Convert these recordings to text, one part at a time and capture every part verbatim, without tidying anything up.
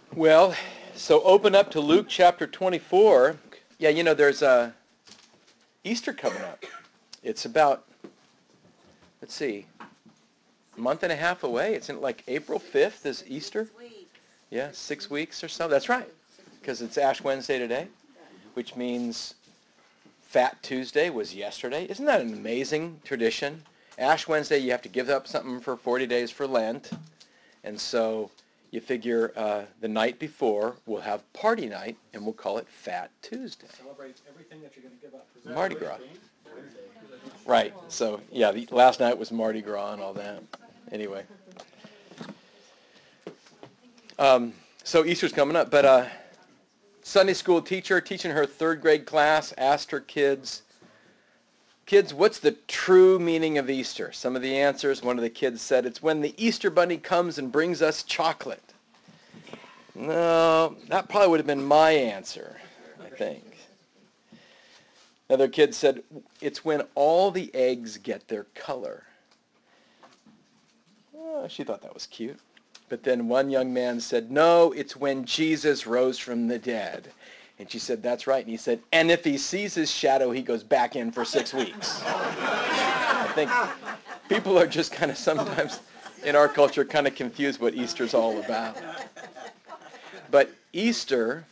Well, so open up to Luke chapter twenty-four. Yeah, you know, there's uh, Easter coming up. It's about, let's see, a month and a half away. It's in like April fifth is Easter. Yeah, six weeks or so. That's right, because it's Ash Wednesday today, which means Fat Tuesday was yesterday. Isn't that an amazing tradition? Ash Wednesday, you have to give up something for forty days for Lent. And so you figure uh, the night before we'll have party night, and we'll call it Fat Tuesday. Celebrate everything that you're going to give up. Mardi Gras. Right. So, yeah, the, last night was Mardi Gras and all that. Anyway. Um, so Easter's coming up, but uh, Sunday school teacher teaching her third grade class asked her kids, kids, what's the true meaning of Easter? Some of the answers, one of the kids said, it's when the Easter bunny comes and brings us chocolate. No, that probably would have been my answer, I think. Another kid said, it's when all the eggs get their color. Oh, she thought that was cute. But then one young man said, no, it's when Jesus rose from the dead. And she said, that's right. And he said, and if he sees his shadow, he goes back in for six weeks. I think people are just kind of sometimes in our culture kind of confused what Easter's all about. But Easter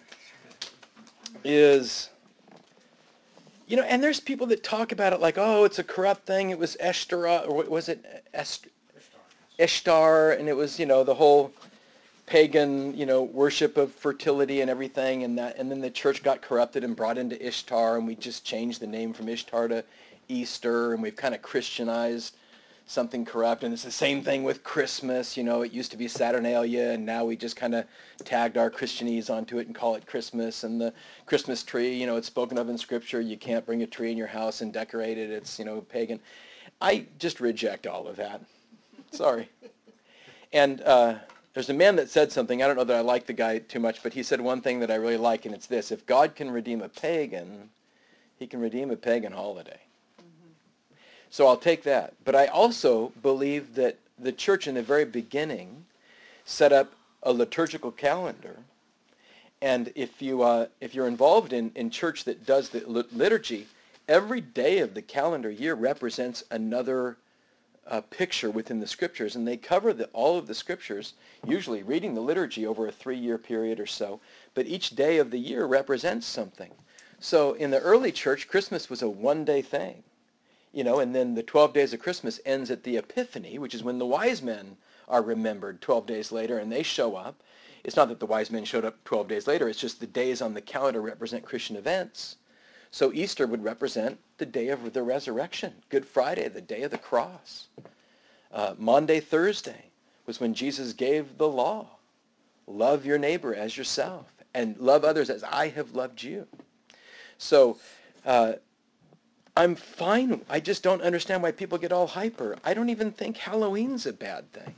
is, you know, and there's people that talk about it like, oh, it's a corrupt thing. It was Ishtar, or what was it? Est- Ishtar, and it was, you know, the whole pagan, you know, worship of fertility and everything, and that, and then the church got corrupted and brought into Ishtar, and we just changed the name from Ishtar to Easter, and we've kind of Christianized something corrupt. And it's the same thing with Christmas. You know, it used to be Saturnalia, and now we just kind of tagged our Christianese onto it and call it Christmas. And the Christmas tree, you know, it's spoken of in Scripture. You can't bring a tree in your house and decorate it. It's, you know, pagan. I just reject all of that. Sorry. And uh, there's a man that said something. I don't know that I like the guy too much, but he said one thing that I really like, and it's this. If God can redeem a pagan, he can redeem a pagan holiday. So I'll take that. But I also believe that the church in the very beginning set up a liturgical calendar. And if, you, uh, if you're involved in, in church that does the liturgy, every day of the calendar year represents another uh, picture within the Scriptures. And they cover the, all of the Scriptures, usually reading the liturgy over a three-year period or so. But each day of the year represents something. So in the early church, Christmas was a one-day thing. You know, and then the twelve days of Christmas ends at the Epiphany, which is when the wise men are remembered twelve days later, and they show up. It's not that the wise men showed up twelve days later. It's just the days on the calendar represent Christian events. So Easter would represent the day of the resurrection. Good Friday, the day of the cross. Uh, Maundy Thursday was when Jesus gave the law. Love your neighbor as yourself, and love others as I have loved you. So uh, I'm fine. I just don't understand why people get all hyper. I don't even think Halloween's a bad thing.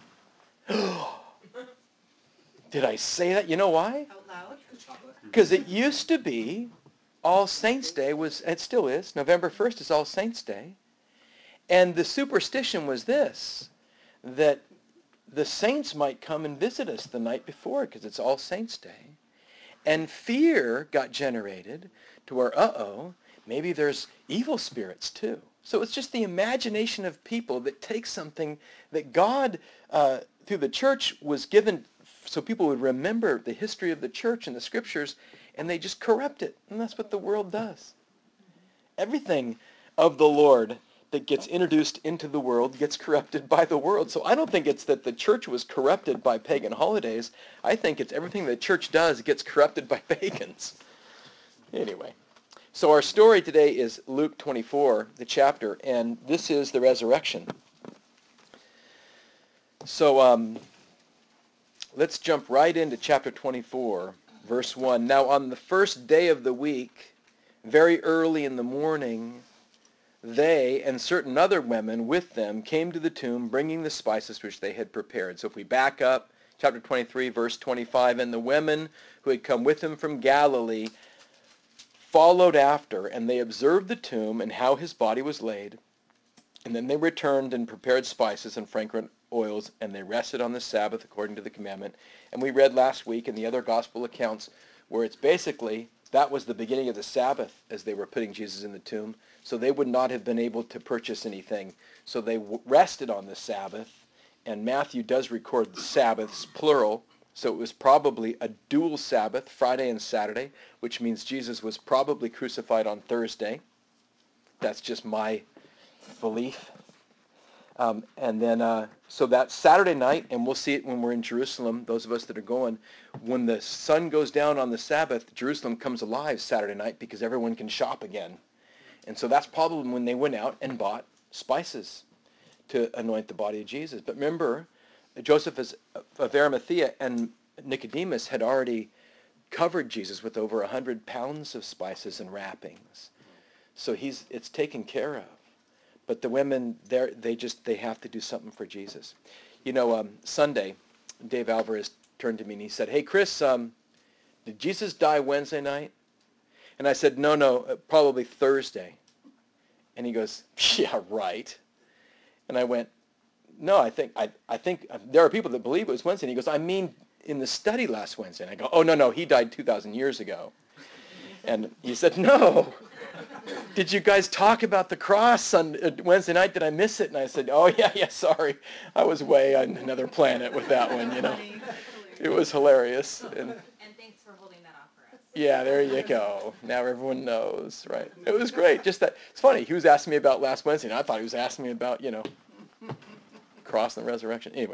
Did I say that? You know why? Out loud? Because it used to be All Saints' Day was, it still is, November first is All Saints' Day. And the superstition was this, that the saints might come and visit us the night before because it's All Saints' Day. And fear got generated to where, uh-oh, maybe there's evil spirits too. So it's just the imagination of people that take something that God, uh, through the church, was given so people would remember the history of the church and the Scriptures, and they just corrupt it. And that's what the world does. Everything of the Lord that gets introduced into the world gets corrupted by the world. So I don't think it's that the church was corrupted by pagan holidays. I think it's everything the church does gets corrupted by pagans. Anyway, so our story today is Luke twenty-four, the chapter, and this is the resurrection. So um, let's jump right into chapter twenty-four, verse one. Now on the first day of the week, very early in the morning, they and certain other women with them came to the tomb, bringing the spices which they had prepared. So if we back up, chapter twenty-three, verse twenty-five, and the women who had come with him from Galilee followed after, and they observed the tomb and how his body was laid. And then they returned and prepared spices and fragrant oils, and they rested on the Sabbath according to the commandment. And we read last week in the other gospel accounts where it's basically that was the beginning of the Sabbath as they were putting Jesus in the tomb. So they would not have been able to purchase anything. So they w- rested on the Sabbath. And Matthew does record the Sabbaths, plural. So it was probably a dual Sabbath, Friday and Saturday, which means Jesus was probably crucified on Thursday. That's just my belief. Um, and then, uh, so that's Saturday night, and we'll see it when we're in Jerusalem, those of us that are going. When the sun goes down on the Sabbath, Jerusalem comes alive Saturday night because everyone can shop again. And so that's probably when they went out and bought spices to anoint the body of Jesus. But remember, Joseph of Arimathea and Nicodemus had already covered Jesus with over one hundred pounds of spices and wrappings. So he's it's taken care of. But the women, they they just, they have to do something for Jesus. You know, um, Sunday, Dave Alvarez turned to me and he said, hey, Chris, um, did Jesus die Wednesday night? And I said, no, no, uh, probably Thursday. And he goes, yeah, right. And I went, no, I think I, I think uh, there are people that believe it was Wednesday. And he goes, I mean in the study last Wednesday. And I go, oh, no, no, he died two thousand years ago. And he said, no. Did you guys talk about the cross on Wednesday night? Did I miss it? And I said, oh, yeah, yeah, sorry. I was way on another planet with that one, you know. It was hilarious. And, and thanks for holding that off for us. yeah, there you go. Now everyone knows, right? It was great. Just that, it's funny. He was asking me about last Wednesday, and I thought he was asking me about, you know, cross and resurrection. Anyway.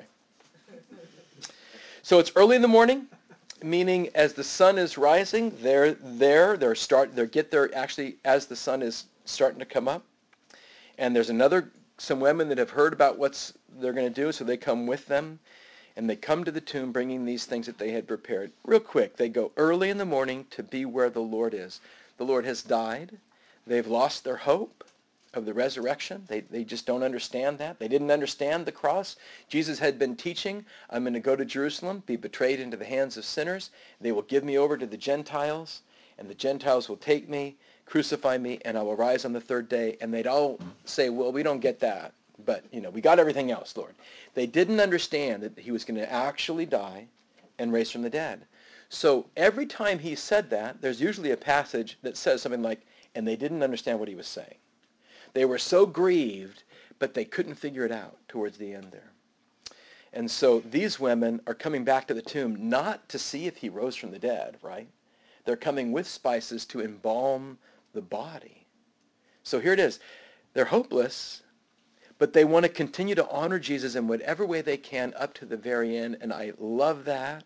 So it's early in the morning, meaning as the sun is rising, they're there, they're start, they get there actually as the sun is starting to come up. And there's another, some women that have heard about what's they're going to do, so they come with them. And they come to the tomb bringing these things that they had prepared. Real quick, they go early in the morning to be where the Lord is. The Lord has died. They've lost their hope of the resurrection. They, they just don't understand that. They didn't understand the cross. Jesus had been teaching, I'm going to go to Jerusalem, be betrayed into the hands of sinners. They will give me over to the Gentiles, and the Gentiles will take me, crucify me, and I will rise on the third day. And they'd all say, well, we don't get that. But, you know, we got everything else, Lord. They didn't understand that he was going to actually die and raise from the dead. So every time he said that, there's usually a passage that says something like, and they didn't understand what he was saying. They were so grieved, but they couldn't figure it out towards the end there. And so these women are coming back to the tomb not to see if he rose from the dead, right? They're coming with spices to embalm the body. So here it is. They're hopeless, but they want to continue to honor Jesus in whatever way they can up to the very end. And I love that.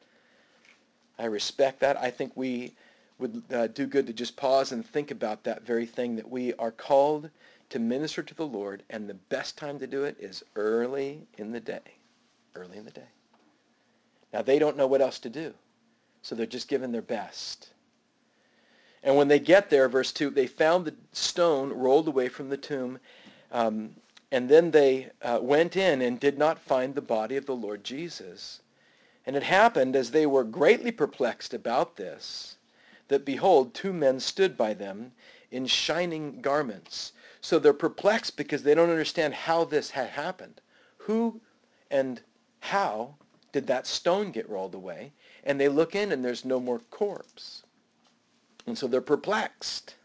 I respect that. I think we would uh, do good to just pause and think about that very thing, that we are called to minister to the Lord, and the best time to do it is early in the day. Early in the day. Now, they don't know what else to do, so they're just giving their best. And when they get there, verse two, they found the stone rolled away from the tomb, um, and then they uh, went in and did not find the body of the Lord Jesus. And it happened, as they were greatly perplexed about this, that behold, two men stood by them in shining garments. So they're perplexed because they don't understand how this had happened. Who and how did that stone get rolled away? And they look in and there's no more corpse. And so they're perplexed.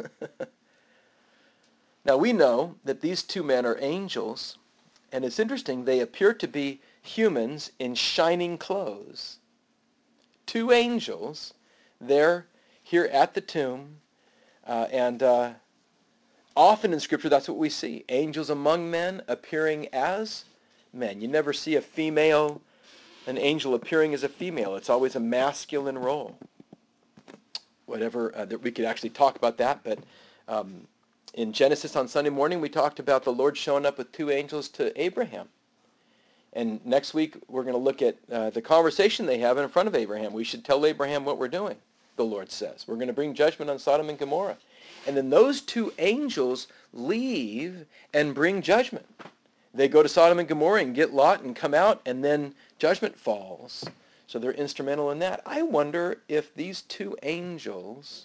Now we know that these two men are angels, and it's interesting, they appear to be humans in shining clothes. Two angels there, here at the tomb, uh, and uh, often in Scripture that's what we see. Angels among men appearing as men. You never see a female, an angel appearing as a female. It's always a masculine role. Whatever, uh, that we could actually talk about that, but um, in Genesis on Sunday morning we talked about the Lord showing up with two angels to Abraham. And next week we're going to look at uh, the conversation they have in front of Abraham. We should tell Abraham what we're doing, the Lord says. We're going to bring judgment on Sodom and Gomorrah. And then those two angels leave and bring judgment. They go to Sodom and Gomorrah and get Lot and come out, and then judgment falls. So they're instrumental in that. I wonder if these two angels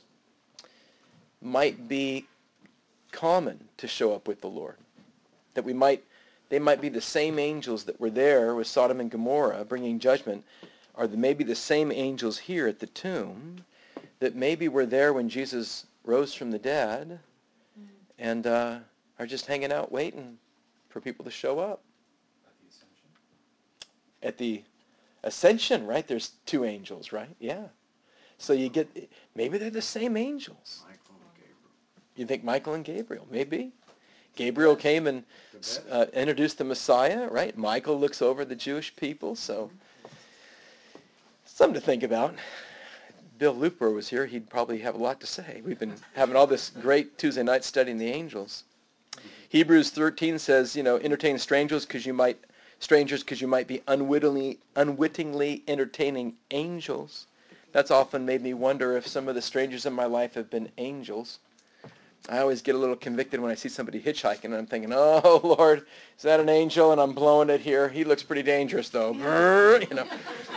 might be common to show up with the Lord. That we might, they might be the same angels that were there with Sodom and Gomorrah bringing judgment, are the, maybe the same angels here at the tomb that maybe were there when Jesus rose from the dead and uh, are just hanging out waiting for people to show up. At the Ascension. At the Ascension, right? There's two angels, right? Yeah. So you get, maybe they're the same angels. Michael and Gabriel. You think Michael and Gabriel? Maybe. Gabriel came and uh, introduced the Messiah, right? Michael looks over the Jewish people, so something to think about. Bill Looper was here, he'd probably have a lot to say. We've been having all this great Tuesday night studying the angels. Hebrews thirteen says, you know, entertain strangers because you might strangers because you might be unwittingly unwittingly entertaining angels. That's often made me wonder if some of the strangers in my life have been angels. I always get a little convicted when I see somebody hitchhiking, and I'm thinking, oh, Lord, is that an angel? And I'm blowing it here. He looks pretty dangerous, though. Brrr, you know.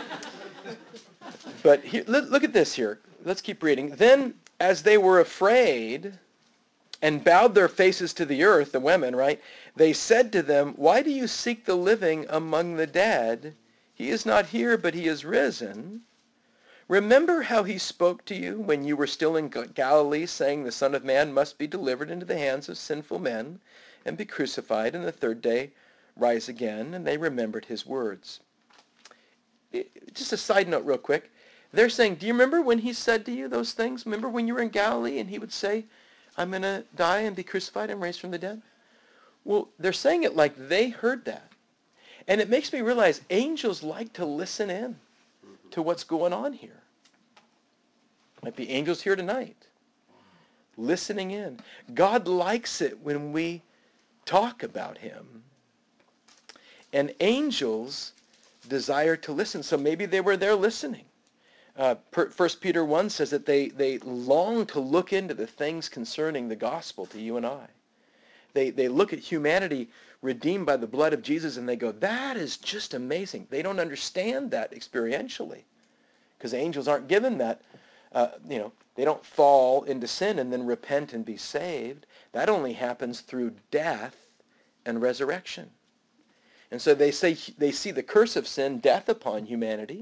But here, look at this here. Let's keep reading. Then, as they were afraid and bowed their faces to the earth, the women, right, they said to them, why do you seek the living among the dead? He is not here, but he is risen. Remember how he spoke to you when you were still in Galilee, saying the Son of Man must be delivered into the hands of sinful men and be crucified, and the third day rise again. And they remembered his words. Just a side note real quick. They're saying, do you remember when he said to you those things? Remember when you were in Galilee and he would say, I'm going to die and be crucified and raised from the dead? Well, they're saying it like they heard that. And it makes me realize angels like to listen in to what's going on here. Might be angels here tonight, listening in. God likes it when we talk about him. And angels desire to listen. So maybe they were there listening. Uh, First Peter one says that they, they long to look into the things concerning the gospel to you and I. They, they look at humanity redeemed by the blood of Jesus and they go, that is just amazing. They don't understand that experientially because angels aren't given that. Uh, you know, they don't fall into sin and then repent and be saved. That only happens through death and resurrection. And so they say they see the curse of sin, death upon humanity,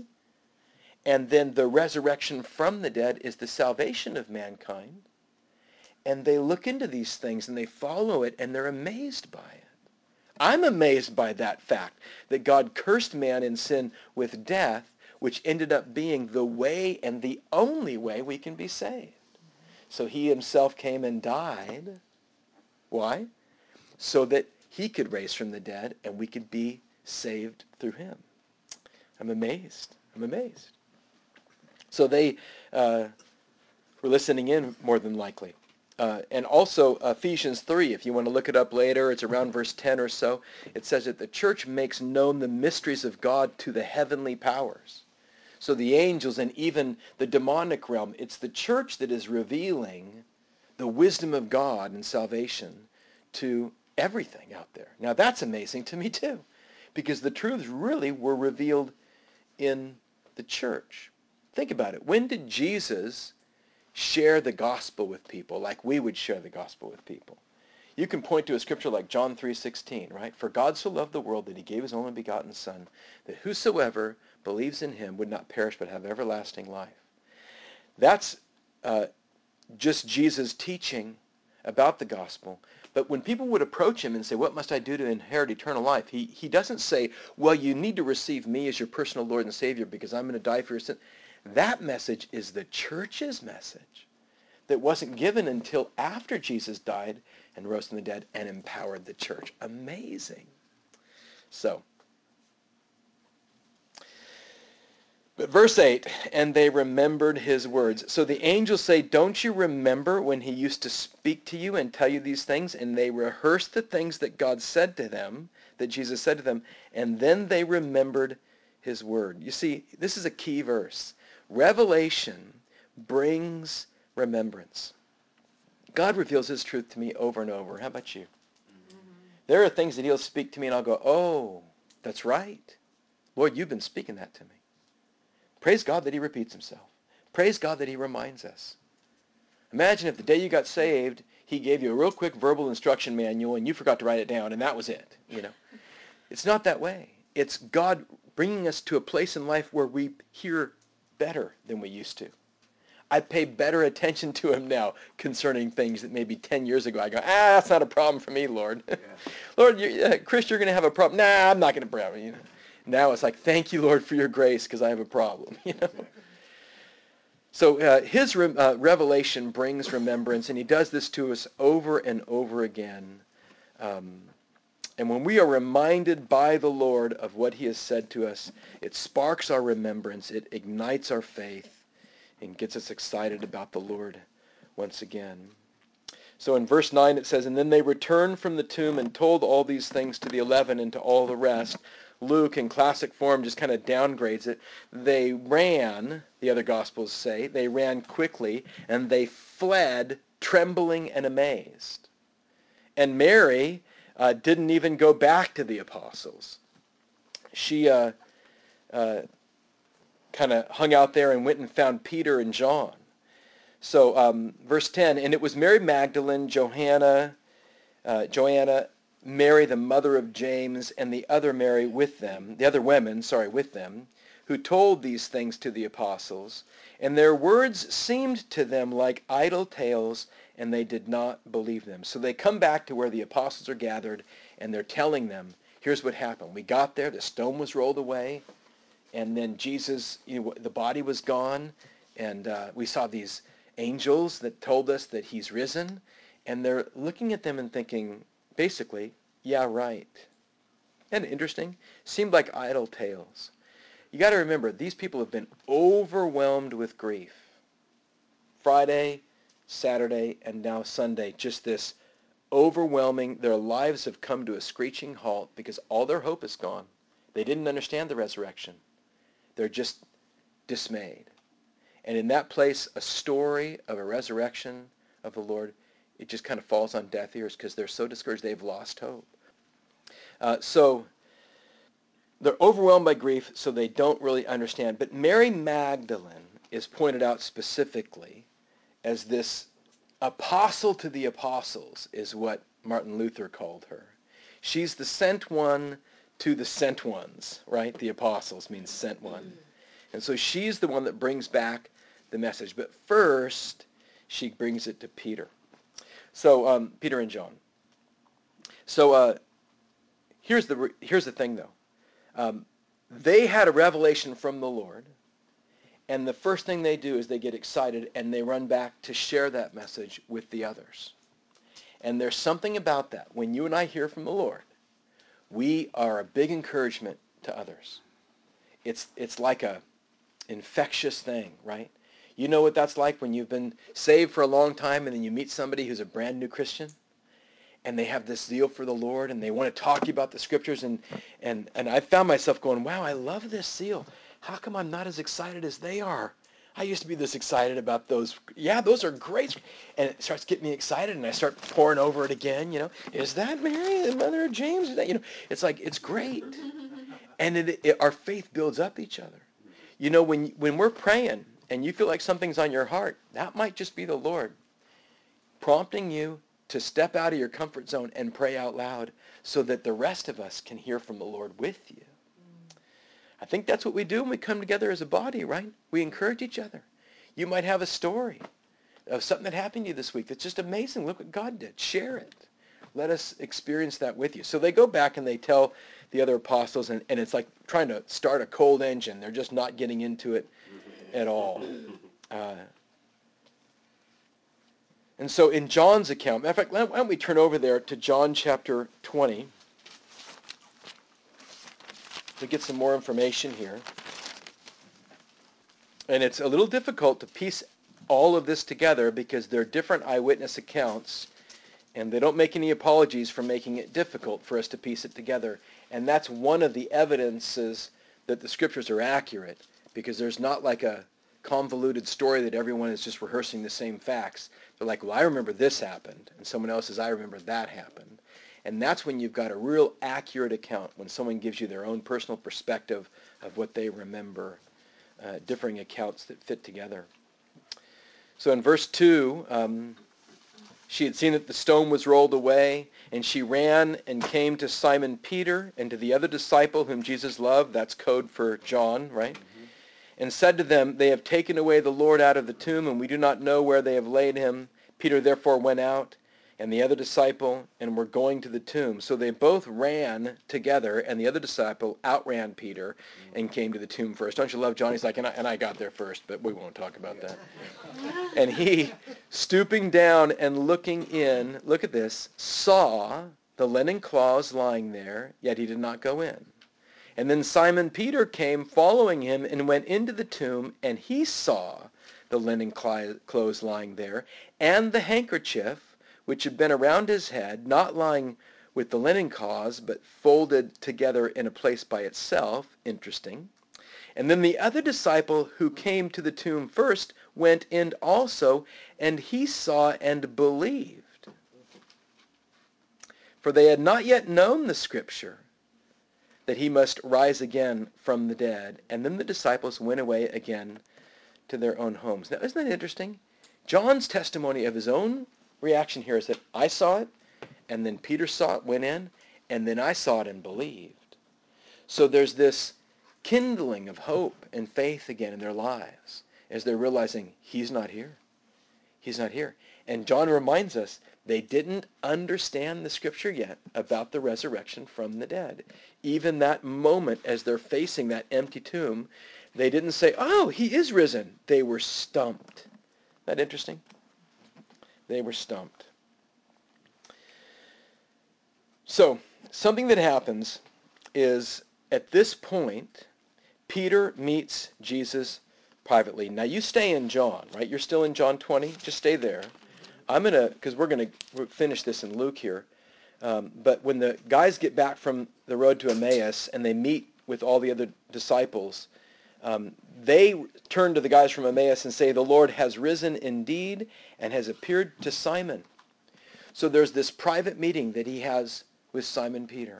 and then the resurrection from the dead is the salvation of mankind. And they look into these things and they follow it and they're amazed by it. I'm amazed by that fact that God cursed man in sin with death, which ended up being the way and the only way we can be saved. So he himself came and died. Why? So that he could raise from the dead and we could be saved through him. I'm amazed. I'm amazed. So they uh, were listening in more than likely. Uh, and also Ephesians three, if you want to look it up later, it's around verse ten or so. It says that the church makes known the mysteries of God to the heavenly powers. So the angels and even the demonic realm, it's the church that is revealing the wisdom of God and salvation to everything out there. Now that's amazing to me too, because the truths really were revealed in the church. Think about it. When did Jesus share the gospel with people like we would share the gospel with people? You can point to a scripture like John three sixteen, right? For God so loved the world that he gave his only begotten Son, that whosoever believes in him would not perish but have everlasting life. That's uh, just Jesus teaching about the gospel. But when people would approach him and say, what must I do to inherit eternal life? He, he doesn't say, well, you need to receive me as your personal Lord and Savior because I'm going to die for your sin. That message is the church's message that wasn't given until after Jesus died and rose from the dead and empowered the church. Amazing. So, but verse eight, and they remembered his words. So the angels say, don't you remember when he used to speak to you and tell you these things? And they rehearsed the things that God said to them, that Jesus said to them, and then they remembered his word. You see, this is a key verse. Revelation brings remembrance. God reveals his truth to me over and over. How about you? Mm-hmm. There are things that he'll speak to me and I'll go, oh, that's right. Lord, you've been speaking that to me. Praise God that he repeats himself. Praise God that he reminds us. Imagine if the day you got saved, he gave you a real quick verbal instruction manual and you forgot to write it down and that was it, you know. It's not that way. It's God bringing us to a place in life where we hear better than we used to. I pay better attention to him now concerning things that maybe ten years ago I go, ah, that's not a problem for me, Lord. Yeah. Lord, you, uh, Chris, you're going to have a problem. Nah, I'm not going to problem. You know? Now it's like, thank you, Lord, for your grace because I have a problem. You know. So uh, his re- uh, revelation brings remembrance, and he does this to us over and over again. Um, and when we are reminded by the Lord of what he has said to us, it sparks our remembrance, it ignites our faith, and gets us excited about the Lord once again. So in verse nine it says, and then they returned from the tomb and told all these things to the eleven and to all the rest. Luke, in classic form, just kind of downgrades it. They ran, the other Gospels say, they ran quickly, and they fled trembling and amazed. And Mary uh, didn't even go back to the apostles. She uh, uh, kind of hung out there and went and found Peter and John. So um, verse ten, and it was Mary Magdalene, Johanna, uh, Joanna, Mary the mother of James, and the other Mary with them, the other women, sorry, with them, who told these things to the apostles. And their words seemed to them like idle tales, and they did not believe them. So they come back to where the apostles are gathered, and they're telling them, here's what happened. We got there, the stone was rolled away, and then Jesus, you know, the body was gone, and uh, we saw these angels that told us that he's risen, and they're looking at them and thinking, basically, yeah, right. Isn't it interesting? Seemed like idle tales. You got to remember, these people have been overwhelmed with grief. Friday, Saturday, and now Sunday, just this overwhelming, their lives have come to a screeching halt because all their hope is gone. They didn't understand the resurrection. They're just dismayed. And in that place, a story of a resurrection of the Lord, it just kind of falls on deaf ears because they're so discouraged they've lost hope. Uh, so they're overwhelmed by grief, so they don't really understand. But Mary Magdalene is pointed out specifically as this apostle to the apostles, is what Martin Luther called her. She's the sent one to the sent ones, right? The apostles means sent one. And so she's the one that brings back the message. But first, she brings it to Peter. So um, Peter and John. So uh, here's the here's the thing, though. Um, they had a revelation from the Lord, and the first thing they do is they get excited and they run back to share that message with the others. And there's something about that. When you and I hear from the Lord, we are a big encouragement to others. It's it's like a infectious thing, right? You know what that's like when you've been saved for a long time and then you meet somebody who's a brand new Christian and they have this zeal for the Lord and they want to talk to you about the scriptures, and and and I found myself going, wow, I love this zeal. How come I'm not as excited as they are? I used to be this excited about those. Yeah, those are great. And it starts getting me excited and I start pouring over it again, you know. Is that Mary, the mother of James? Is that, you know, it's like, it's great. And it, it, our faith builds up each other. You know, when when we're praying and you feel like something's on your heart, that might just be the Lord prompting you to step out of your comfort zone and pray out loud so that the rest of us can hear from the Lord with you. I think that's what we do when we come together as a body, right? We encourage each other. You might have a story of something that happened to you this week that's just amazing. Look what God did. Share it. Let us experience that with you. So they go back and they tell the other apostles, and, and it's like trying to start a cold engine. They're just not getting into it at all. Uh, and so in John's account, matter of fact, why don't we turn over there to John chapter twenty to get some more information here. And it's a little difficult to piece all of this together because they're different eyewitness accounts, and they don't make any apologies for making it difficult for us to piece it together. And that's one of the evidences that the scriptures are accurate, because there's not like a convoluted story that everyone is just rehearsing the same facts. They're like, well, I remember this happened, and someone else says, I remember that happened. And that's when you've got a real accurate account, when someone gives you their own personal perspective of what they remember, uh, differing accounts that fit together. So in verse two, um, She had seen that the stone was rolled away, and she ran and came to Simon Peter and to the other disciple whom Jesus loved. That's code for John, right? Mm-hmm. And said to them, they have taken away the Lord out of the tomb, and we do not know where they have laid him. Peter therefore went out, and the other disciple, and were going to the tomb. So they both ran together, and the other disciple outran Peter and came to the tomb first. Don't you love John? He's like, and I, and I got there first, but we won't talk about that. And he, stooping down and looking in, look at this, saw the linen cloths lying there, yet he did not go in. And then Simon Peter came following him and went into the tomb, and he saw the linen clothes lying there, and the handkerchief which had been around his head, not lying with the linen cloths, but folded together in a place by itself. Interesting. And then the other disciple who came to the tomb first went in also, and he saw and believed. For they had not yet known the scripture, that he must rise again from the dead. And then the disciples went away again to their own homes. Now, isn't that interesting? John's testimony of his own reaction here is that I saw it, and then Peter saw it, went in, and then I saw it and believed. So there's this kindling of hope and faith again in their lives as they're realizing he's not here. He's not here. And John reminds us they didn't understand the scripture yet about the resurrection from the dead. Even that moment as they're facing that empty tomb, they didn't say, oh, he is risen. They were stumped. Isn't that interesting? They were stumped. So something that happens is at this point, Peter meets Jesus privately. Now you stay in John, right? You're still in John twenty. Just stay there. I'm going to, because we're going to finish this in Luke here. Um, but when the guys get back from the road to Emmaus and they meet with all the other disciples, um, they turn to the guys from Emmaus and say, the Lord has risen indeed and has appeared to Simon. So there's this private meeting that he has with Simon Peter.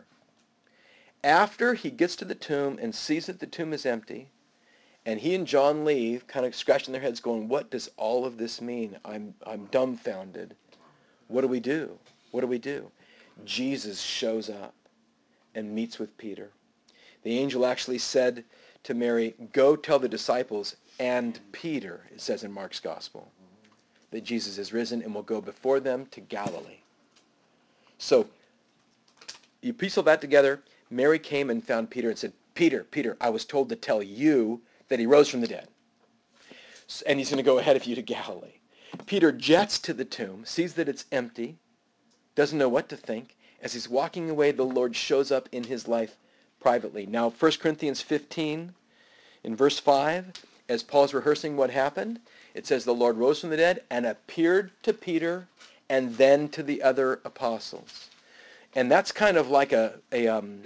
After he gets to the tomb and sees that the tomb is empty, and he and John leave, kind of scratching their heads going, what does all of this mean? I'm, I'm dumbfounded. What do we do? What do we do? Jesus shows up and meets with Peter. The angel actually said to Mary, go tell the disciples and Peter, it says in Mark's gospel, that Jesus is risen and will go before them to Galilee. So you piece all that together. Mary came and found Peter and said, Peter, Peter, I was told to tell you that he rose from the dead. And he's going to go ahead of you to Galilee. Peter jets to the tomb, sees that it's empty, doesn't know what to think. As he's walking away, the Lord shows up in his life privately. Now, First Corinthians fifteen, in verse five, as Paul's rehearsing what happened, it says the Lord rose from the dead and appeared to Peter and then to the other apostles. And that's kind of like a, a um,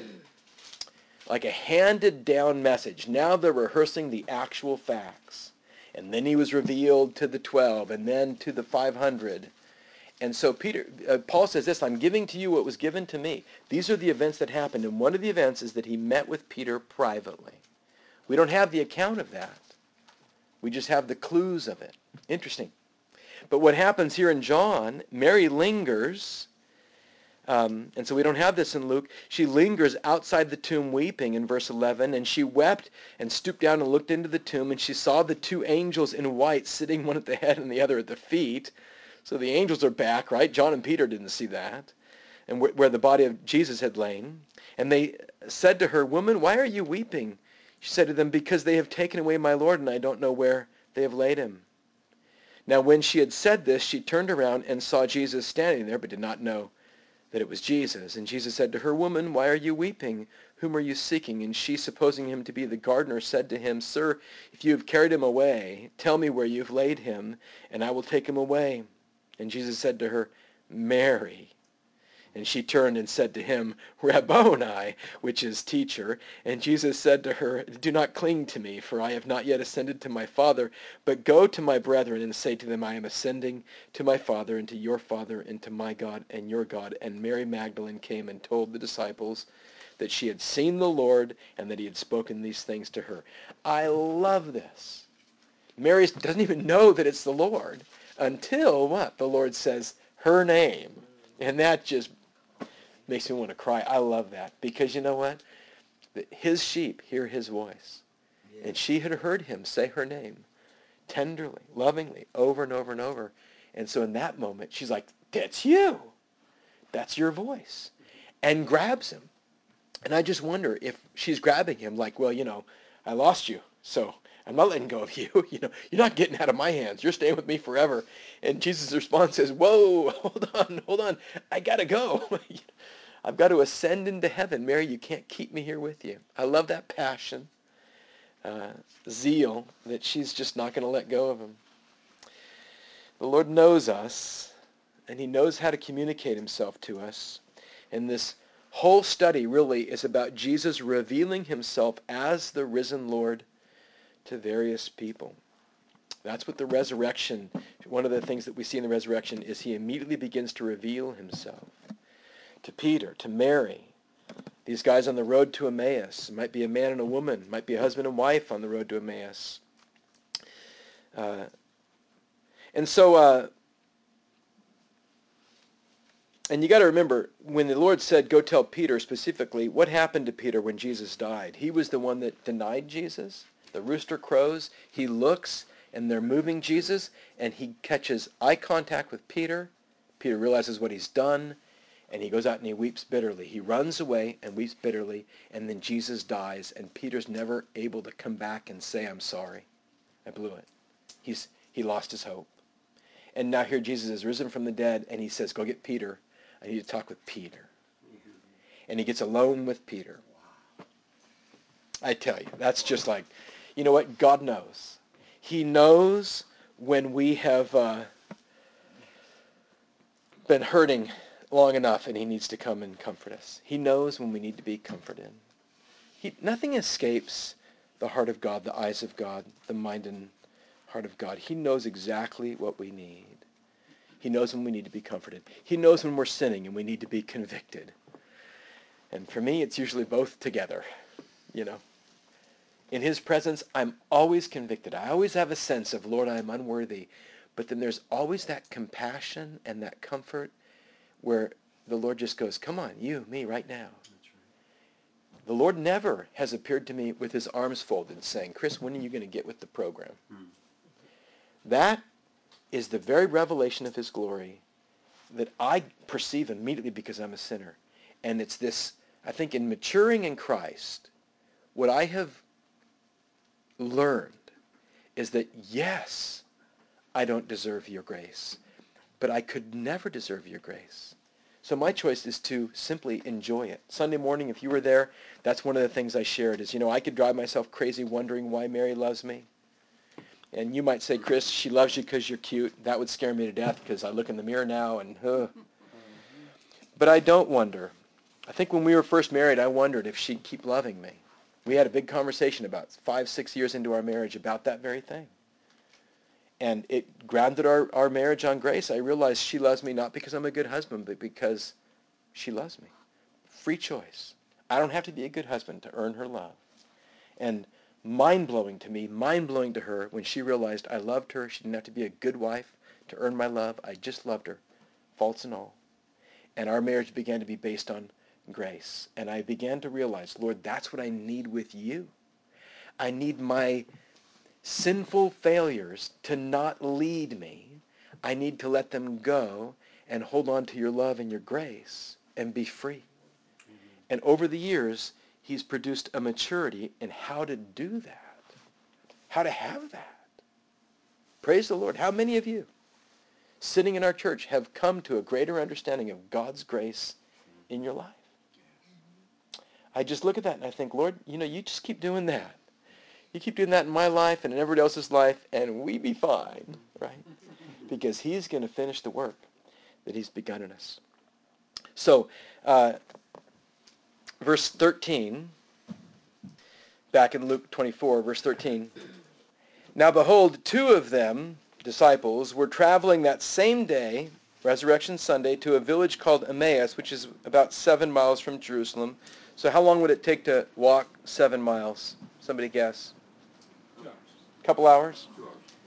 like a handed down message. Now they're rehearsing the actual facts. And then he was revealed to the twelve and then to the five hundred. And so Peter, uh, Paul says this, I'm giving to you what was given to me. These are the events that happened. And one of the events is that he met with Peter privately. We don't have the account of that. We just have the clues of it. Interesting. But what happens here in John, Mary lingers. Um, and so we don't have this in Luke. She lingers outside the tomb weeping in verse eleven, and she wept and stooped down and looked into the tomb, and she saw the two angels in white sitting, one at the head and the other at the feet. So the angels are back, right? John and Peter didn't see that, and wh- where the body of Jesus had lain. And they said to her, woman, why are you weeping? She said to them, because they have taken away my Lord, and I don't know where they have laid him. Now when she had said this, she turned around and saw Jesus standing there, but did not know that it was Jesus. And Jesus said to her, woman, why are you weeping? Whom are you seeking? And she, supposing him to be the gardener, said to him, sir, if you have carried him away, tell me where you have laid him, and I will take him away. And Jesus said to her, Mary. And she turned and said to him, Rabboni, which is teacher. And Jesus said to her, do not cling to me, for I have not yet ascended to my Father, but go to my brethren and say to them, I am ascending to my Father and to your Father and to my God and your God. And Mary Magdalene came and told the disciples that she had seen the Lord and that he had spoken these things to her. I love this. Mary doesn't even know that it's the Lord until what? The Lord says, her name. And that just makes me want to cry. I love that because you know what? That his sheep hear his voice. And she had heard him say her name tenderly, lovingly, over and over and over. And so in that moment, she's like, that's you. That's your voice. And grabs him. And I just wonder if she's grabbing him like, well, you know, I lost you, so I'm not letting go of you. You know, you're not getting out of my hands. You're staying with me forever. And Jesus' response is, whoa, hold on, hold on. I got to go. I've got to ascend into heaven. Mary, you can't keep me here with you. I love that passion, uh, zeal, that she's just not going to let go of him. The Lord knows us, and he knows how to communicate himself to us. And this whole study really is about Jesus revealing himself as the risen Lord to various people. That's what the resurrection, one of the things that we see in the resurrection is he immediately begins to reveal himself to Peter, to Mary, these guys on the road to Emmaus. It might be a man and a woman, it might be a husband and wife on the road to Emmaus. Uh, and so, uh, and you got to remember, when the Lord said, go tell Peter specifically, what happened to Peter when Jesus died? He was the one that denied Jesus. The rooster crows. He looks, and they're moving Jesus, and he catches eye contact with Peter. Peter realizes what he's done, and he goes out and he weeps bitterly. He runs away and weeps bitterly, and then Jesus dies, and Peter's never able to come back and say, I'm sorry. I blew it. He's He lost his hope. And now here Jesus is risen from the dead, and he says, go get Peter. I need to talk with Peter. And he gets alone with Peter. I tell you, that's just like, you know what? God knows. He knows when we have uh, been hurting long enough and he needs to come and comfort us. He knows when we need to be comforted. He, nothing escapes the heart of God, the eyes of God, the mind and heart of God. He knows exactly what we need. He knows when we need to be comforted. He knows when we're sinning and we need to be convicted. And for me, it's usually both together, you know. In his presence, I'm always convicted. I always have a sense of, Lord, I am unworthy. But then there's always that compassion and that comfort where the Lord just goes, come on, you, me, right now. The Lord never has appeared to me with his arms folded saying, Chris, when are you going to get with the program? Hmm. That is the very revelation of his glory that I perceive immediately because I'm a sinner. And it's this, I think in maturing in Christ, what I have learned is that, yes, I don't deserve your grace, but I could never deserve your grace. So my choice is to simply enjoy it. Sunday morning, if you were there, that's one of the things I shared is, you know, I could drive myself crazy wondering why Mary loves me. And you might say, Chris, she loves you because you're cute. That would scare me to death because I look in the mirror now and, huh. But I don't wonder. I think when we were first married, I wondered if she'd keep loving me. We had a big conversation about five, six years into our marriage about that very thing. And it grounded our, our marriage on grace. I realized she loves me not because I'm a good husband, but because she loves me. Free choice. I don't have to be a good husband to earn her love. And mind-blowing to me, mind-blowing to her, when she realized I loved her, she didn't have to be a good wife to earn my love. I just loved her, faults and all. And our marriage began to be based on grace. And I began to realize, Lord, that's what I need with you. I need my sinful failures to not lead me. I need to let them go and hold on to your love and your grace and be free. Mm-hmm. And over the years, he's produced a maturity in how to do that, how to have that. Praise the Lord. How many of you sitting in our church have come to a greater understanding of God's grace in your life? I just look at that and I think, Lord, you know, you just keep doing that. You keep doing that in my life and in everybody else's life, and we be fine, right? Because he's going to finish the work that he's begun in us. So, uh, verse thirteen, back in Luke twenty-four, verse thirteen. Now behold, two of them, disciples, were traveling that same day, Resurrection Sunday, to a village called Emmaus, which is about seven miles from Jerusalem. So how long would it take to walk seven miles? Somebody guess. Two hours. Couple hours? Two hours.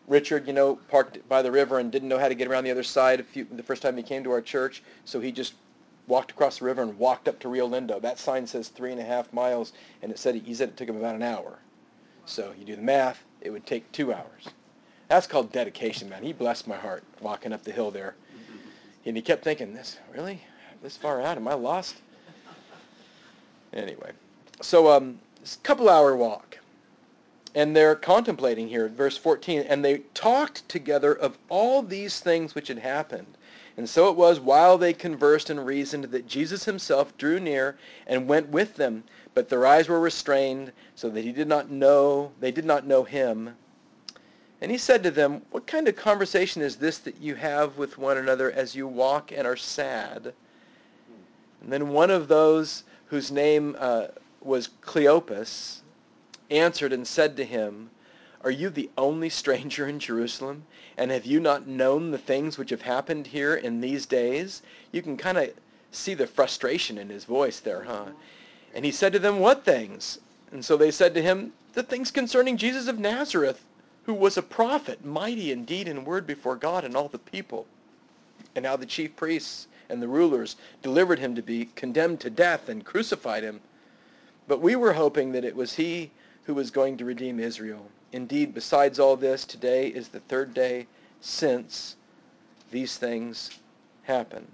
Richard, you know, parked by the river and didn't know how to get around the other side a few, the first time he came to our church, so he just walked across the river and walked up to Rio Lindo. That sign says three and a half miles, and it said he said it took him about an hour. So you do the math, it would take two hours. That's called dedication, man. He blessed my heart walking up the hill there. And he kept thinking, this, really? This far out? Am I lost? Anyway, so um, it's a couple hour walk. And they're contemplating here, verse fourteen, and they talked together of all these things which had happened. And so it was, while they conversed and reasoned, that Jesus himself drew near and went with them, but their eyes were restrained, so that he did not know, they did not know him. And he said to them, what kind of conversation is this that you have with one another as you walk and are sad? And then one of those whose name uh, was Cleopas answered and said to him, are you the only stranger in Jerusalem? And have you not known the things which have happened here in these days? You can kind of see the frustration in his voice there, huh? And he said to them, what things? And so they said to him, the things concerning Jesus of Nazareth, who was a prophet, mighty in deed and word before God and all the people. And how the chief priests and the rulers delivered him to be condemned to death and crucified him. But we were hoping that it was he who was going to redeem Israel. Indeed, besides all this, today is the third day since these things happened.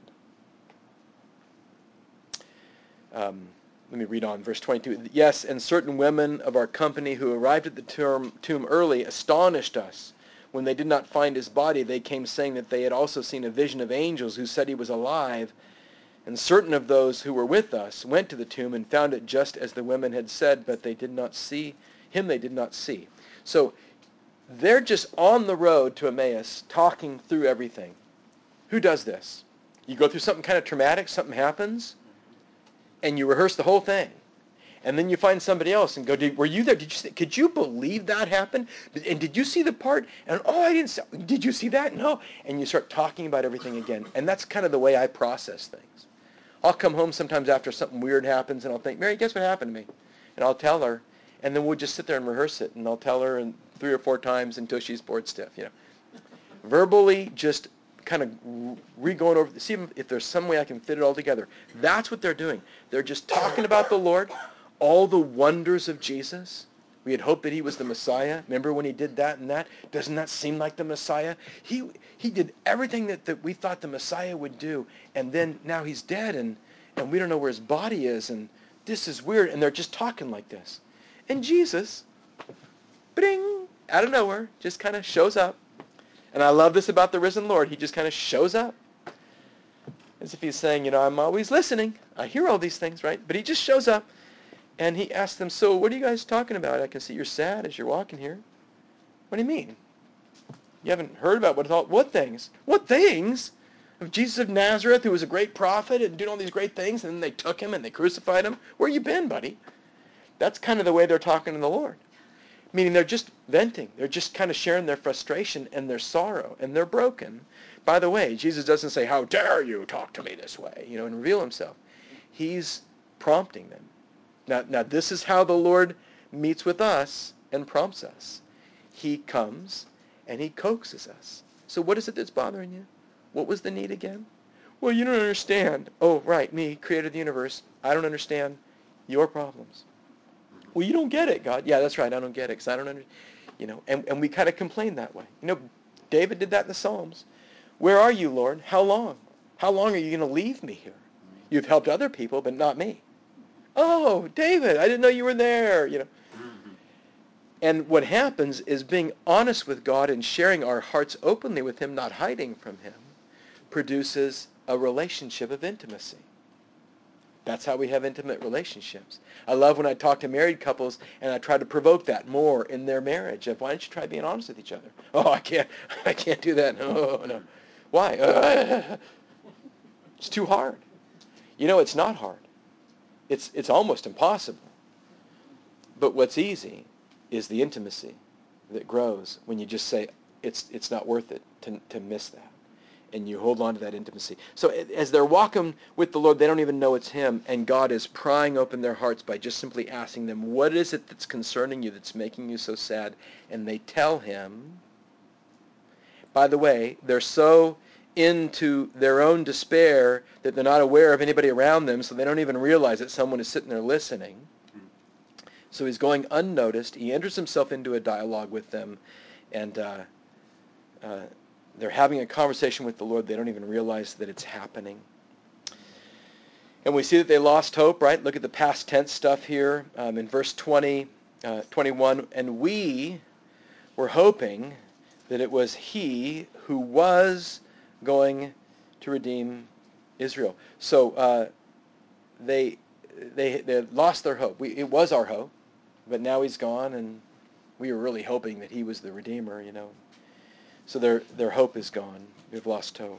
Um, let me read on, verse twenty-two. Yes, and certain women of our company who arrived at the tomb, tomb early astonished us. When they did not find his body, they came saying that they had also seen a vision of angels who said he was alive. And certain of those who were with us went to the tomb and found it just as the women had said, but they did not see him. They did not see. So they're just on the road to Emmaus talking through everything. Who does this? You go through something kind of traumatic, something happens, and you rehearse the whole thing. And then you find somebody else and go, did, were you there? Did you see, could you believe that happened? And did you see the part? And oh, I didn't see, did you see that? No. And you start talking about everything again. And that's kind of the way I process things. I'll come home sometimes after something weird happens, and I'll think, Mary, guess what happened to me? And I'll tell her, and then we'll just sit there and rehearse it, and I'll tell her and three or four times until she's bored stiff, you know. Verbally, just kind of re-going over, see if there's some way I can fit it all together. That's what they're doing. They're just talking about the Lord, all the wonders of Jesus. We had hoped that he was the Messiah. Remember when he did that and that? Doesn't that seem like the Messiah? He he did everything that, that we thought the Messiah would do, and then now he's dead, and, and we don't know where his body is, and this is weird, and they're just talking like this. And Jesus, bing, out of nowhere, just kind of shows up. And I love this about the risen Lord. He just kind of shows up. As if he's saying, you know, I'm always listening. I hear all these things, right? But he just shows up. And he asked them, so what are you guys talking about? I can see you're sad as you're walking here. What do you mean? You haven't heard about what all, what things? What things? Of Jesus of Nazareth, who was a great prophet and doing all these great things, and then they took him and they crucified him. Where you been, buddy? That's kind of the way they're talking to the Lord. Meaning they're just venting. They're just kind of sharing their frustration and their sorrow, and they're broken. By the way, Jesus doesn't say, how dare you talk to me this way, you know, and reveal himself. He's prompting them. Now, now this is how the Lord meets with us and prompts us. He comes and he coaxes us. So what is it that's bothering you? What was the need again? Well, you don't understand. Oh, right, me, creator of the universe. I don't understand your problems. Well, you don't get it, God. Yeah, that's right. I don't get it because I don't understand. You know, and, and we kind of complain that way. You know, David did that in the Psalms. Where are you, Lord? How long? How long are you going to leave me here? You've helped other people, but not me. Oh, David, I didn't know you were there. You know. And what happens is being honest with God and sharing our hearts openly with him, not hiding from him, produces a relationship of intimacy. That's how we have intimate relationships. I love when I talk to married couples and I try to provoke that more in their marriage. Of, why don't you try being honest with each other? Oh, I can't. I can't do that. No, no. Why? Uh, it's too hard. You know, it's not hard. It's it's almost impossible. But what's easy is the intimacy that grows when you just say it's it's not worth it to to miss that. And you hold on to that intimacy. So as they're walking with the Lord, they don't even know it's him, and God is prying open their hearts by just simply asking them, what is it that's concerning you that's making you so sad? And they tell him, by the way, they're so into their own despair that they're not aware of anybody around them, so they don't even realize that someone is sitting there listening. So he's going unnoticed. He enters himself into a dialogue with them, and uh, uh, they're having a conversation with the Lord. They don't even realize that it's happening. And we see that they lost hope, right? Look at the past tense stuff here um, in verse twenty, uh, twenty-one. And we were hoping that it was he who was going to redeem Israel. So uh, they, they they lost their hope. We, it was our hope, but now he's gone, and we were really hoping that he was the Redeemer, you know. So their their hope is gone. We've lost hope.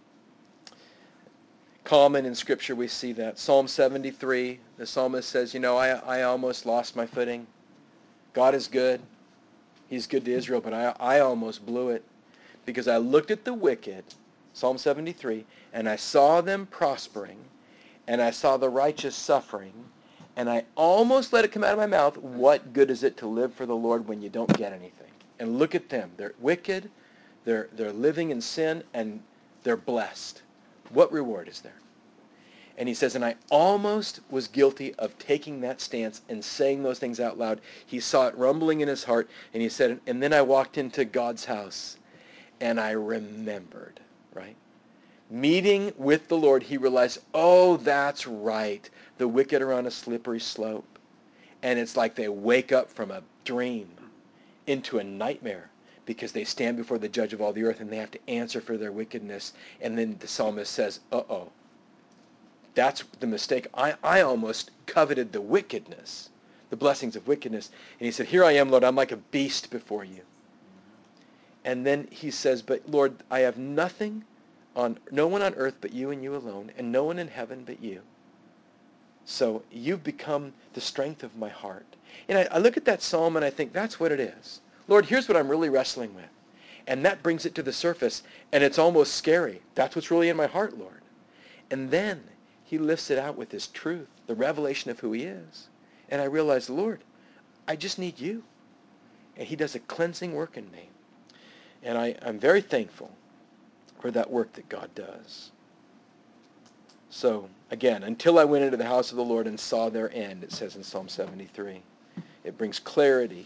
Common in Scripture we see that. Psalm seventy-three, the psalmist says, you know, I, I almost lost my footing. God is good. He's good to Israel, but I, I almost blew it because I looked at the wicked, Psalm seventy-three, and I saw them prospering, and I saw the righteous suffering, and I almost let it come out of my mouth, what good is it to live for the Lord when you don't get anything? And look at them. They're wicked, they're, they're living in sin, and they're blessed. What reward is there? And he says, and I almost was guilty of taking that stance and saying those things out loud. He saw it rumbling in his heart, and he said, and then I walked into God's house, and I remembered, right? Meeting with the Lord, he realized, oh, that's right. The wicked are on a slippery slope. And it's like they wake up from a dream into a nightmare because they stand before the judge of all the earth, and they have to answer for their wickedness. And then the psalmist says, uh-oh. That's the mistake. I, I almost coveted the wickedness, the blessings of wickedness. And he said, here I am, Lord, I'm like a beast before you. And then he says, but Lord, I have nothing on, no one on earth but you and you alone, and no one in heaven but you. So you've become the strength of my heart. And I, I look at that psalm and I think, that's what it is. Lord, here's what I'm really wrestling with. And that brings it to the surface, and it's almost scary. That's what's really in my heart, Lord. And then he lifts it out with his truth, the revelation of who he is. And I realize, Lord, I just need you. And he does a cleansing work in me. And I, I'm very thankful for that work that God does. So, again, until I went into the house of the Lord and saw their end, it says in Psalm seventy-three. It brings clarity.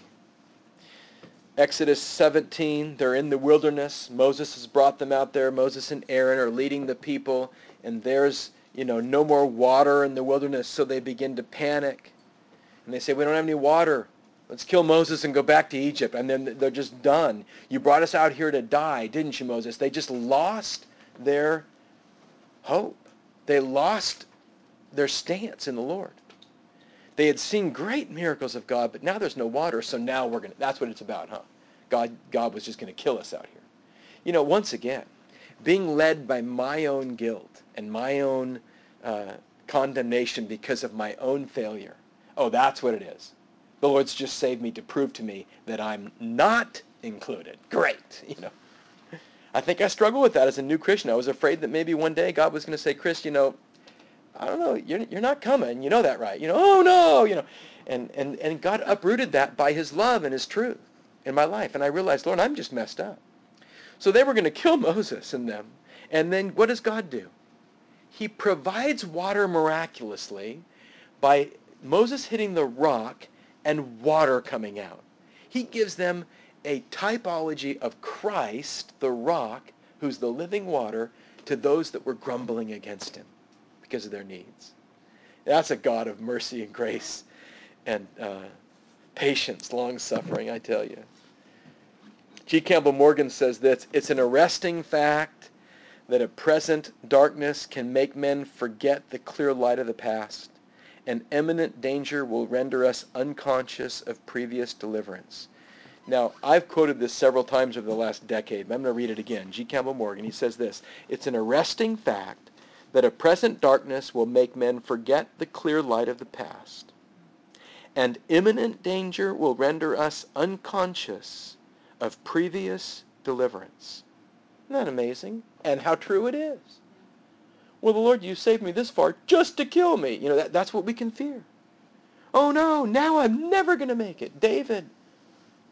Exodus seventeen, they're in the wilderness. Moses has brought them out there. Moses and Aaron are leading the people, and there's, you know, no more water in the wilderness, so they begin to panic. And they say, we don't have any water. Let's kill Moses and go back to Egypt. And then they're just done. You brought us out here to die, didn't you, Moses? They just lost their hope. They lost their stance in the Lord. They had seen great miracles of God, but now there's no water, so now we're going to, that's what it's about, huh? God, God was just going to kill us out here. You know, once again, being led by my own guilt and my own uh, condemnation because of my own failure. Oh, that's what it is. The Lord's just saved me to prove to me that I'm not included. Great, you know. I think I struggled with that as a new Christian. I was afraid that maybe one day God was going to say, Chris, you know, I don't know, you're, you're not coming. You know that, right? You know, oh, no, you know. And, and, and God uprooted that by his love and his truth in my life. And I realized, Lord, I'm just messed up. So they were going to kill Moses and them. And then what does God do? He provides water miraculously by Moses hitting the rock and water coming out. He gives them a typology of Christ, the rock, who's the living water, to those that were grumbling against him because of their needs. That's a God of mercy and grace and uh, patience, long-suffering, I tell you. G. Campbell Morgan says this, it's an arresting fact that a present darkness can make men forget the clear light of the past. An imminent danger will render us unconscious of previous deliverance. Now, I've quoted this several times over the last decade, but I'm going to read it again. G. Campbell Morgan, he says this, it's an arresting fact that a present darkness will make men forget the clear light of the past. And imminent danger will render us unconscious of previous deliverance. Isn't that amazing? And how true it is. Well, the Lord, you saved me this far just to kill me. You know, that, that's what we can fear. Oh no, now I'm never going to make it. David,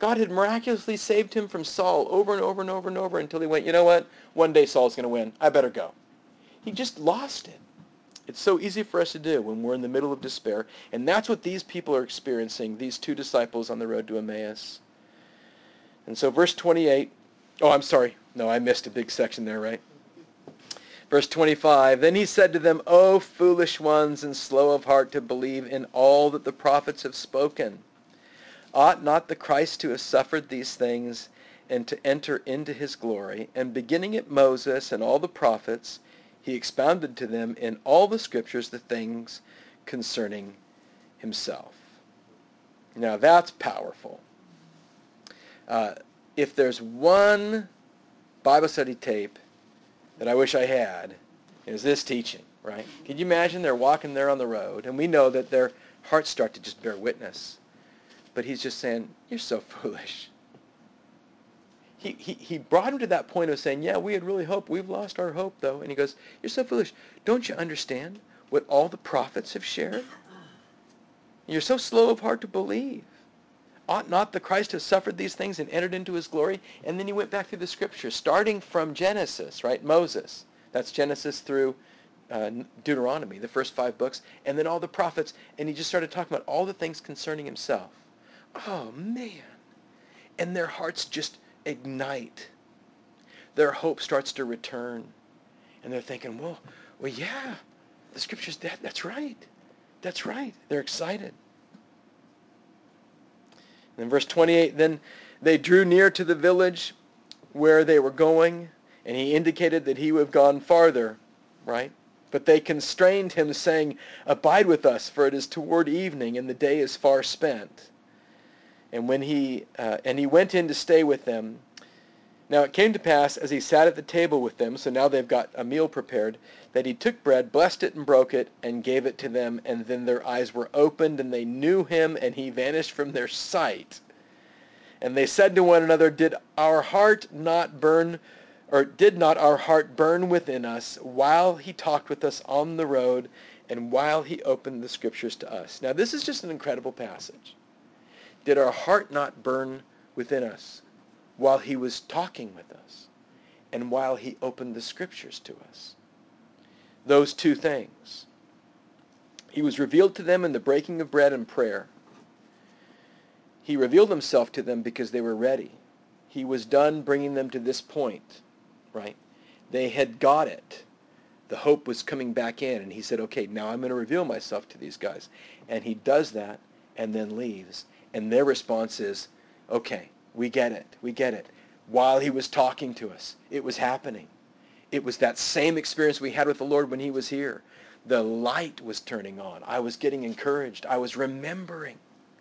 God had miraculously saved him from Saul over and over and over and over until he went, you know what? One day Saul's going to win. I better go. He just lost it. It's so easy for us to do when we're in the middle of despair. And that's what these people are experiencing, these two disciples on the road to Emmaus. And so verse twenty-eight, oh, I'm sorry. No, I missed a big section there, right? Verse twenty-five, then he said to them, O foolish ones and slow of heart to believe in all that the prophets have spoken. Ought not the Christ to have suffered these things and to enter into his glory? And beginning at Moses and all the prophets, he expounded to them in all the scriptures the things concerning himself. Now that's powerful. Uh, if there's one Bible study tape that I wish I had, it was this teaching, right? Can you imagine they're walking there on the road, and we know that their hearts start to just bear witness. But he's just saying, you're so foolish. He, he, he brought him to that point of saying, yeah, we had really hoped. We've lost our hope, though. And he goes, you're so foolish. Don't you understand what all the prophets have shared? You're so slow of heart to believe. Ought not the Christ have suffered these things and entered into his glory? And then he went back through the scriptures, starting from Genesis, right? Moses. That's Genesis through uh, Deuteronomy, the first five books. And then all the prophets. And he just started talking about all the things concerning himself. Oh, man. And their hearts just ignite. Their hope starts to return. And they're thinking, well, well, yeah, the scriptures, that, that's right. That's right. They're excited. In verse twenty-eight, then they drew near to the village where they were going, and he indicated that he would have gone farther, right? But they constrained him, saying, abide with us, for it is toward evening, and the day is far spent. And when he uh, and he went in to stay with them. Now it came to pass, as he sat at the table with them, so now they've got a meal prepared, that he took bread, blessed it, and broke it, and gave it to them. And then their eyes were opened, and they knew him, and he vanished from their sight. And they said to one another, Did our heart not burn, or did not our heart burn within us while he talked with us on the road, and while he opened the scriptures to us? Now this is just an incredible passage. Did our heart not burn within us while he was talking with us and while he opened the scriptures to us? Those two things. He was revealed to them in the breaking of bread and prayer. He revealed himself to them because they were ready. He was done bringing them to this point, right? They had got it. The hope was coming back in, and he said, okay, now I'm going to reveal myself to these guys. And he does that and then leaves. And their response is, okay, we get it. We get it. While he was talking to us, it was happening. It was that same experience we had with the Lord when he was here. The light was turning on. I was getting encouraged. I was remembering.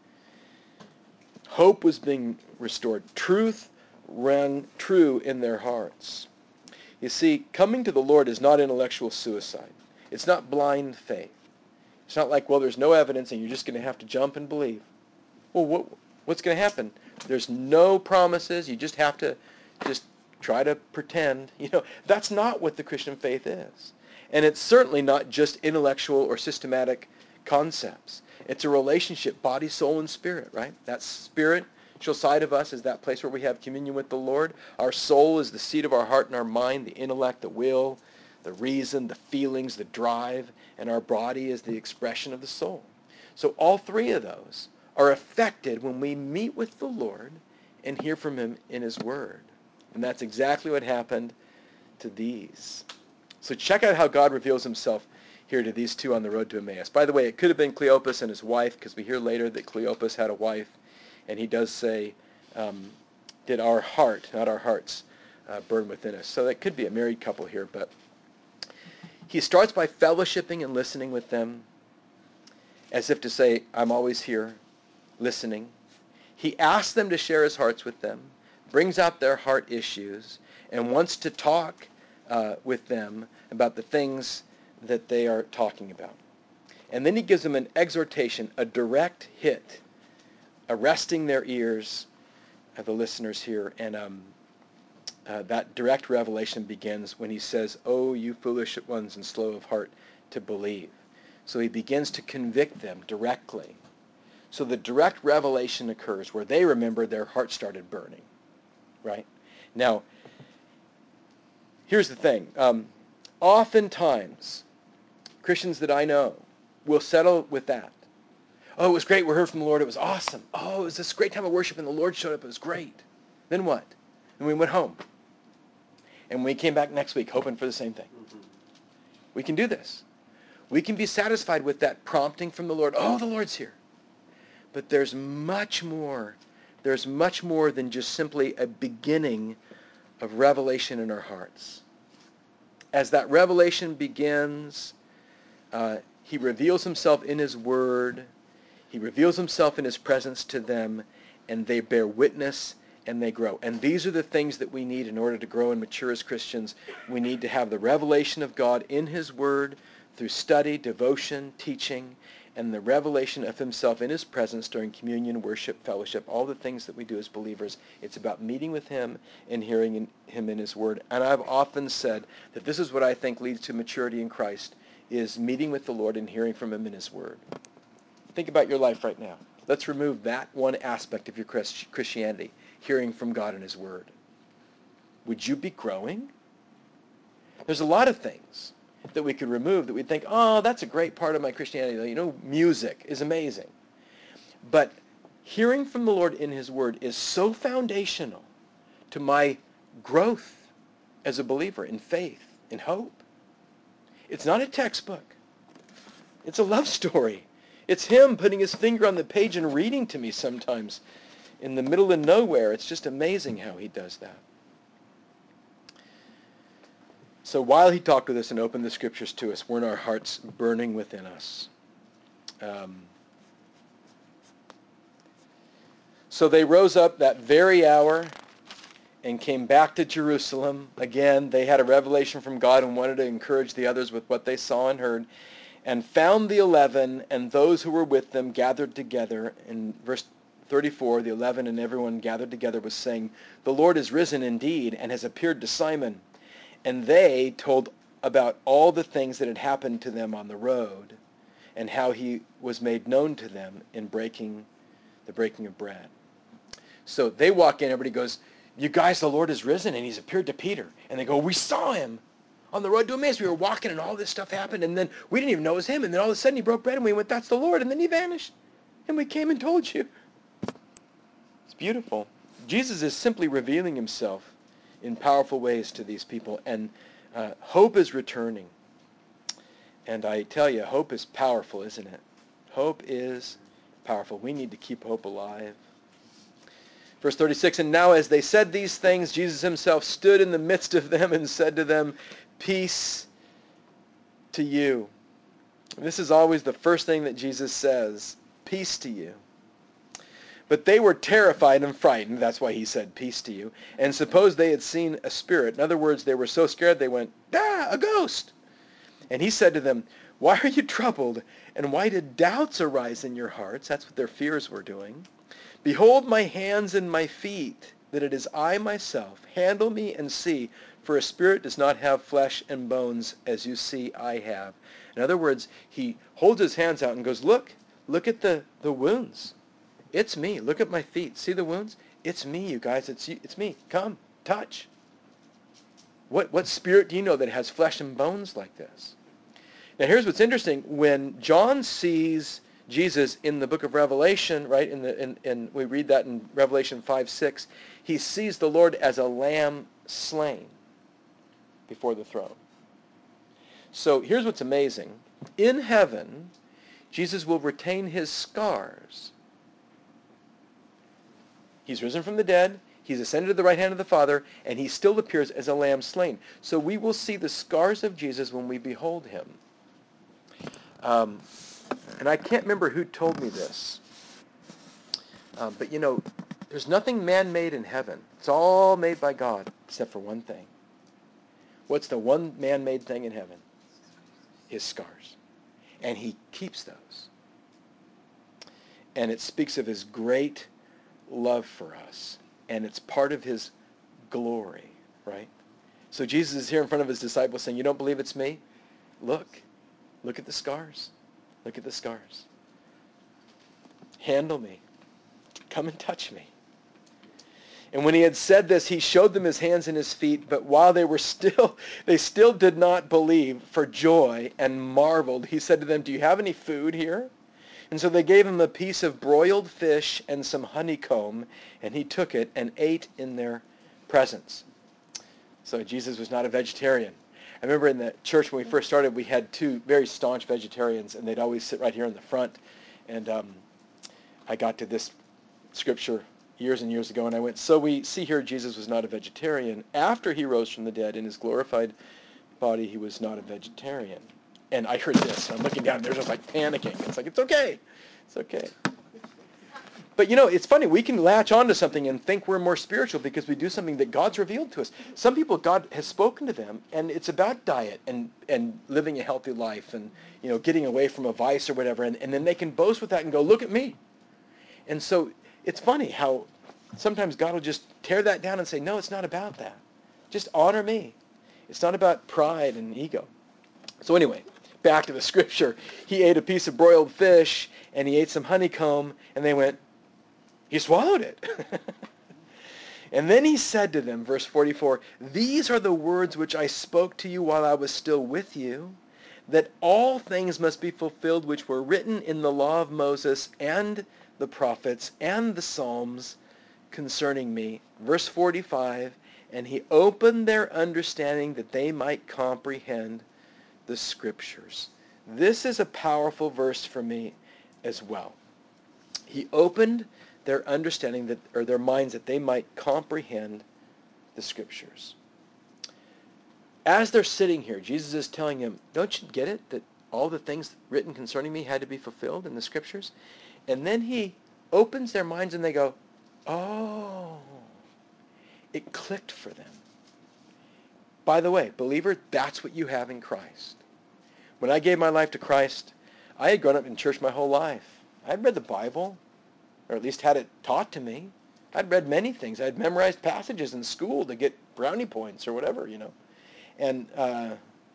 Hope was being restored. Truth rang true in their hearts. You see, coming to the Lord is not intellectual suicide. It's not blind faith. It's not like, well, there's no evidence and you're just going to have to jump and believe. Well, what, what's going to happen? There's no promises. You just have to just try to pretend. You know, that's not what the Christian faith is. And it's certainly not just intellectual or systematic concepts. It's a relationship, body, soul, and spirit, right? That spiritual side of us is that place where we have communion with the Lord. Our soul is the seat of our heart and our mind, the intellect, the will, the reason, the feelings, the drive, and our body is the expression of the soul. So all three of those are affected when we meet with the Lord and hear from him in his word. And that's exactly what happened to these. So check out how God reveals himself here to these two on the road to Emmaus. By the way, it could have been Cleopas and his wife, because we hear later that Cleopas had a wife, and he does say, um, did our heart, not our hearts, uh, burn within us. So that could be a married couple here, but he starts by fellowshipping and listening with them, as if to say, I'm always here, listening. He asks them to share his hearts with them, brings out their heart issues, and wants to talk uh, with them about the things that they are talking about. And then he gives them an exhortation, a direct hit, arresting their ears of the listeners here. And um, uh, that direct revelation begins when he says, "Oh, you foolish ones and slow of heart to believe." So he begins to convict them directly So the direct revelation occurs where they remember their heart started burning, right? Now, here's the thing. Um, oftentimes, Christians that I know will settle with that. Oh, it was great. We heard from the Lord. It was awesome. Oh, it was this great time of worship, and the Lord showed up. It was great. Then what? And we went home. And we came back next week hoping for the same thing. Mm-hmm. We can do this. We can be satisfied with that prompting from the Lord. Oh, the Lord's here. But there's much more. There's much more than just simply a beginning of revelation in our hearts. As that revelation begins, uh, he reveals himself in his word. He reveals himself in his presence to them, and they bear witness and they grow. And these are the things that we need in order to grow and mature as Christians. We need to have the revelation of God in his word through study, devotion, teaching, and the revelation of himself in his presence during communion, worship, fellowship, all the things that we do as believers. It's about meeting with him and hearing in, him in his word. And I've often said that this is what I think leads to maturity in Christ, is meeting with the Lord and hearing from him in his word. Think about your life right now. Let's remove that one aspect of your Christ- Christianity, hearing from God in his word. Would you be growing? There's a lot of things that we could remove that we'd think, oh, that's a great part of my Christianity. You know, music is amazing. But hearing from the Lord in his word is so foundational to my growth as a believer in faith, in hope. It's not a textbook. It's a love story. It's him putting his finger on the page and reading to me sometimes in the middle of nowhere. It's just amazing how he does that. So while he talked with us and opened the scriptures to us, weren't our hearts burning within us? Um, so they rose up that very hour and came back to Jerusalem. Again, they had a revelation from God and wanted to encourage the others with what they saw and heard. And found the eleven and those who were with them gathered together. In verse thirty-four, the eleven and everyone gathered together was saying, "The Lord is risen indeed and has appeared to Simon." And they told about all the things that had happened to them on the road and how he was made known to them in breaking the breaking of bread. So they walk in, everybody goes, "You guys, the Lord is risen and he's appeared to Peter." And they go, "We saw him on the road to Emmaus. We were walking and all this stuff happened, and then we didn't even know it was him, and then all of a sudden he broke bread and we went, 'That's the Lord,' and then he vanished. And we came and told you." It's beautiful. Jesus is simply revealing himself in powerful ways to these people, and uh, hope is returning. And I tell you, hope is powerful, isn't it? Hope is powerful. We need to keep hope alive. Verse thirty-six, "And now as they said these things, Jesus himself stood in the midst of them and said to them, 'Peace to you.'" And this is always the first thing that Jesus says, "Peace to you." But they were terrified and frightened. That's why he said, "Peace to you." And supposed they had seen a spirit. In other words, they were so scared they went, "Ah, a ghost." And he said to them, "Why are you troubled? And why did doubts arise in your hearts?" That's what their fears were doing. "Behold my hands and my feet, that it is I myself. Handle me and see, for a spirit does not have flesh and bones, as you see I have." In other words, he holds his hands out and goes, look, look at the, the wounds. It's me. Look at my feet. See the wounds? It's me, you guys. It's you. It's me. Come, touch. What, what spirit do you know that has flesh and bones like this? Now here's what's interesting. When John sees Jesus in the book of Revelation, right, in the in, in we read that in Revelation five six, he sees the Lord as a lamb slain before the throne. So here's what's amazing. In heaven, Jesus will retain his scars. He's risen from the dead. He's ascended to the right hand of the Father, and he still appears as a lamb slain. So we will see the scars of Jesus when we behold him. Um, and I can't remember who told me this. Um, but, you know, there's nothing man-made in heaven. It's all made by God, except for one thing. What's the one man-made thing in heaven? His scars. And he keeps those. And it speaks of his great love for us. And it's part of his glory, right? So Jesus is here in front of his disciples saying, "You don't believe it's me? Look. Look at the scars. Look at the scars." handle me. Come and touch me. And when he had said this, he showed them his hands and his feet. But while they were still, they still did not believe for joy and marveled. He said to them, do you have any food here? And so they gave him a piece of broiled fish and some honeycomb, and he took it and ate in their presence. So Jesus was not a vegetarian. I remember in the church when we first started, we had two very staunch vegetarians, and they'd always sit right here in the front. And um, I got to this scripture years and years ago, and I went, so we see here Jesus was not a vegetarian. After he rose from the dead in his glorified body, he was not a vegetarian. And I heard this. I'm looking down, and they're just like panicking. It's like, it's okay. It's okay. But you know, it's funny. We can latch onto something and think we're more spiritual because we do something that God's revealed to us. Some people, God has spoken to them, and it's about diet and, and living a healthy life and, you know, getting away from a vice or whatever. And, and then they can boast with that and go, look at me. And so it's funny how sometimes God will just tear that down and say, no, it's not about that. Just honor me. It's not about pride and ego. So anyway, back to the scripture. He ate a piece of broiled fish, and he ate some honeycomb, and they went, he swallowed it. And then he said to them, verse forty-four, these are the words which I spoke to you while I was still with you, that all things must be fulfilled which were written in the law of Moses and the prophets and the Psalms concerning me. Verse forty-five, and he opened their understanding that they might comprehend the scriptures. This is a powerful verse for me as well. He opened their understanding that, or their minds that they might comprehend the scriptures. As they're sitting here, Jesus is telling them, don't you get it that all the things written concerning me had to be fulfilled in the scriptures? And then he opens their minds and they go, oh, it clicked for them. By the way, believer, that's what you have in Christ. When I gave my life to Christ, I had grown up in church my whole life. I'd read the Bible, or at least had it taught to me. I'd read many things. I'd memorized passages in school to get brownie points or whatever, you know. And uh,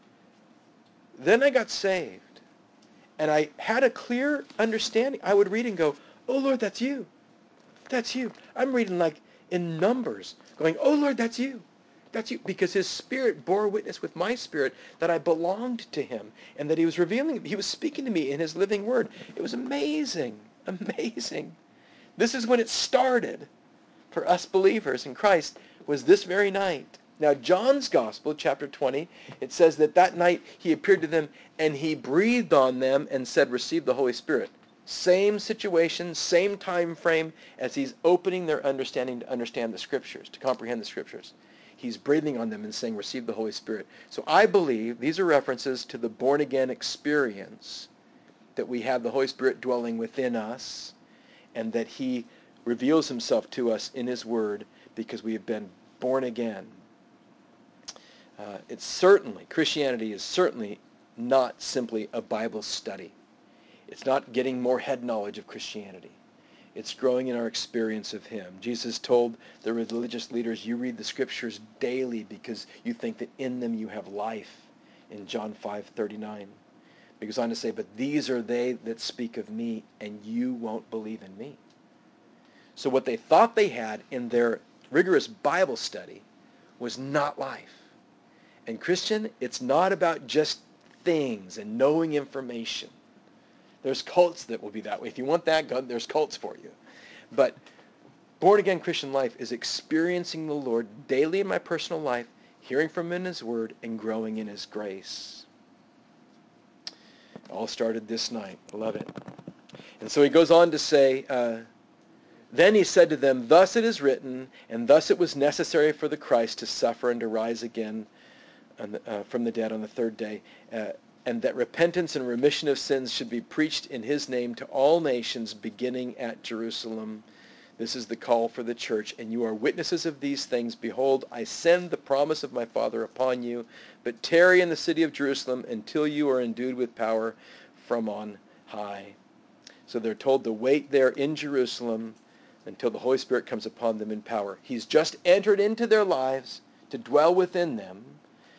then I got saved. And I had a clear understanding. I would read and go, oh, Lord, that's you. That's you. I'm reading like in Numbers, going, oh, Lord, that's you. That's you. Because his spirit bore witness with my spirit that I belonged to him and that he was revealing, he was speaking to me in his living word. It was amazing, amazing. This is when it started for us believers in Christ, was this very night. Now, John's Gospel, chapter twenty, it says that that night he appeared to them and he breathed on them and said, receive the Holy Spirit. Same situation, same time frame as he's opening their understanding to understand the Scriptures, to comprehend the Scriptures. He's breathing on them and saying, receive the Holy Spirit. So I believe these are references to the born-again experience, that we have the Holy Spirit dwelling within us, and that he reveals himself to us in his word because we have been born again. Uh, it's certainly, Christianity is certainly not simply a Bible study. It's not getting more head knowledge of Christianity. It's growing in our experience of him. Jesus told the religious leaders, you read the scriptures daily because you think that in them you have life, in John five thirty-nine. He goes on to say, but these are they that speak of me, and you won't believe in me. So what they thought they had in their rigorous Bible study was not life. And Christian, it's not about just things and knowing information. There's cults that will be that way. If you want that, God, there's cults for you. But born-again Christian life is experiencing the Lord daily in my personal life, hearing from him in his word, and growing in his grace. It all started this night. I love it. And so he goes on to say, uh, then he said to them, thus it is written, and thus it was necessary for the Christ to suffer and to rise again on the, uh, from the dead on the third day, uh, and that repentance and remission of sins should be preached in his name to all nations, beginning at Jerusalem. This is the call for the church, and you are witnesses of these things. Behold, I send the promise of my Father upon you, but tarry in the city of Jerusalem until you are endued with power from on high. So they're told to wait there in Jerusalem until the Holy Spirit comes upon them in power. He's just entered into their lives to dwell within them,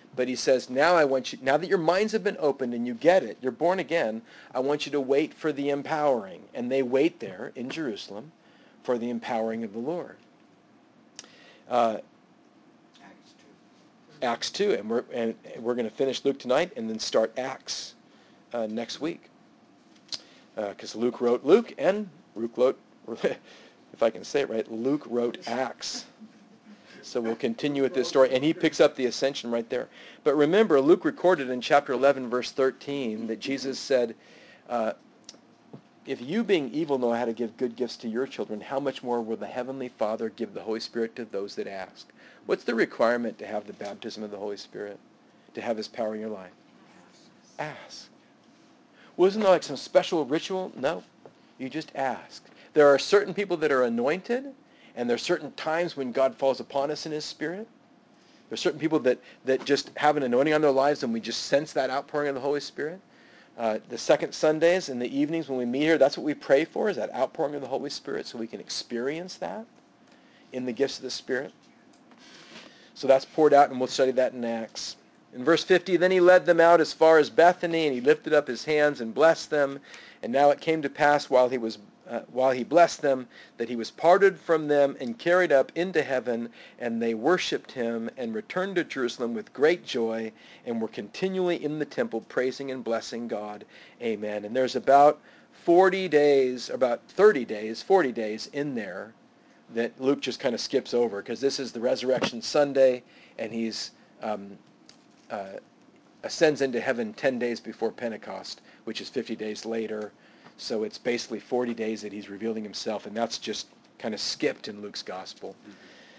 But he says, now I want you, now that your minds have been opened and you get it, you're born again, I want you to wait for the empowering. And they wait there in Jerusalem for the empowering of the Lord. Uh, Acts two. Acts two, and we're and we're going to finish Luke tonight and then start Acts uh, next week. Because uh, Luke wrote Luke and Luke wrote, if I can say it right, Luke wrote Acts. So we'll continue with this story. And he picks up the ascension right there. But remember, Luke recorded in chapter eleven, verse thirteen, that Jesus said, uh, if you being evil know how to give good gifts to your children, how much more will the Heavenly Father give the Holy Spirit to those that ask? What's the requirement to have the baptism of the Holy Spirit? To have his power in your life? Ask. Wasn't there like some special ritual? No. You just ask. There are certain people that are anointed, and there are certain times when God falls upon us in his Spirit. There are certain people that, that just have an anointing on their lives, and we just sense that outpouring of the Holy Spirit. Uh, the second Sundays in the evenings when we meet here, that's what we pray for, is that outpouring of the Holy Spirit, so we can experience that in the gifts of the Spirit. So that's poured out, and we'll study that in Acts. In verse fifty, then he led them out as far as Bethany, and he lifted up his hands and blessed them. And now it came to pass while he was uh, while he blessed them, that he was parted from them and carried up into heaven, and they worshipped him and returned to Jerusalem with great joy, and were continually in the temple praising and blessing God. Amen. And there's about forty days, about thirty days, forty days in there that Luke just kind of skips over, because this is the Resurrection Sunday, and he's um, uh, ascends into heaven ten days before Pentecost, which is fifty days later. So it's basically forty days that he's revealing himself, and that's just kind of skipped in Luke's gospel. Mm-hmm.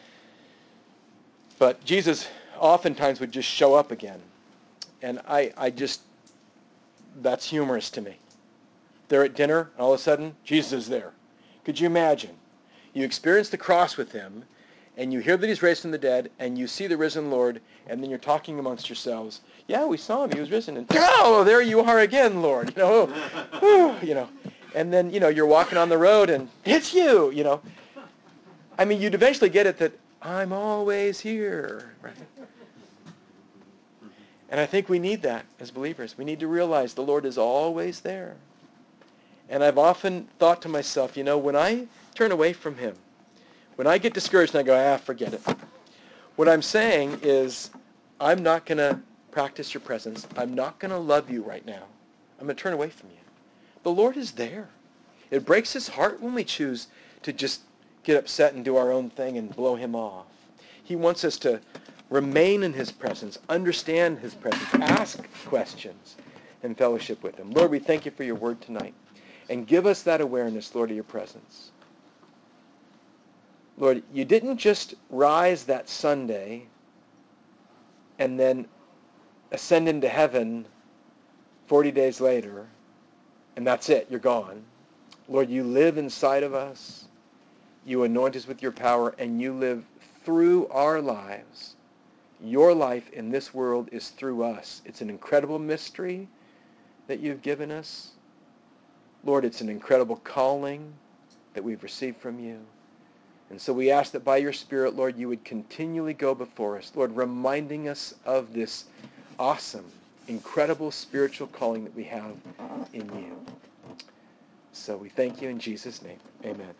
But Jesus oftentimes would just show up again. And I, I just, that's humorous to me. They're at dinner, and all of a sudden, Jesus is there. Could you imagine? You experience the cross with him, and you hear that he's raised from the dead, and you see the risen Lord, and then you're talking amongst yourselves. Yeah, we saw him. He was risen. And, oh, there you are again, Lord. You know, whew, you know. And then, you know, you're walking on the road, and it's you, you know. I mean, you'd eventually get it that I'm always here, right? And I think we need that as believers. We need to realize the Lord is always there. And I've often thought to myself, you know, when I turn away from him, when I get discouraged and I go, ah, forget it. What I'm saying is, I'm not going to practice your presence. I'm not going to love you right now. I'm going to turn away from you. The Lord is there. It breaks his heart when we choose to just get upset and do our own thing and blow him off. He wants us to remain in his presence, understand his presence, ask questions, and fellowship with him. Lord, we thank you for your word tonight. And give us that awareness, Lord, of your presence. Lord, you didn't just rise that Sunday and then ascend into heaven forty days later, and that's it, you're gone. Lord, you live inside of us. You anoint us with your power, and you live through our lives. Your life in this world is through us. It's an incredible mystery that you've given us. Lord, it's an incredible calling that we've received from you. And so we ask that by your Spirit, Lord, you would continually go before us, Lord, reminding us of this awesome, incredible spiritual calling that we have in you. So we thank you in Jesus' name. Amen.